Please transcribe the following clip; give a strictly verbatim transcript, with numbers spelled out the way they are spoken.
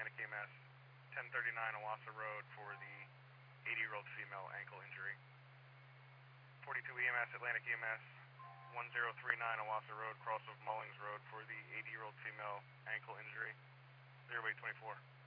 Atlantic E M S, ten thirty-nine Owasso Road for the eighty-year-old female ankle injury. forty-two E M S, Atlantic E M S, one zero three nine Owasso Road, cross of Mullings Road for the eighty-year-old female ankle injury. zero eight twenty-four.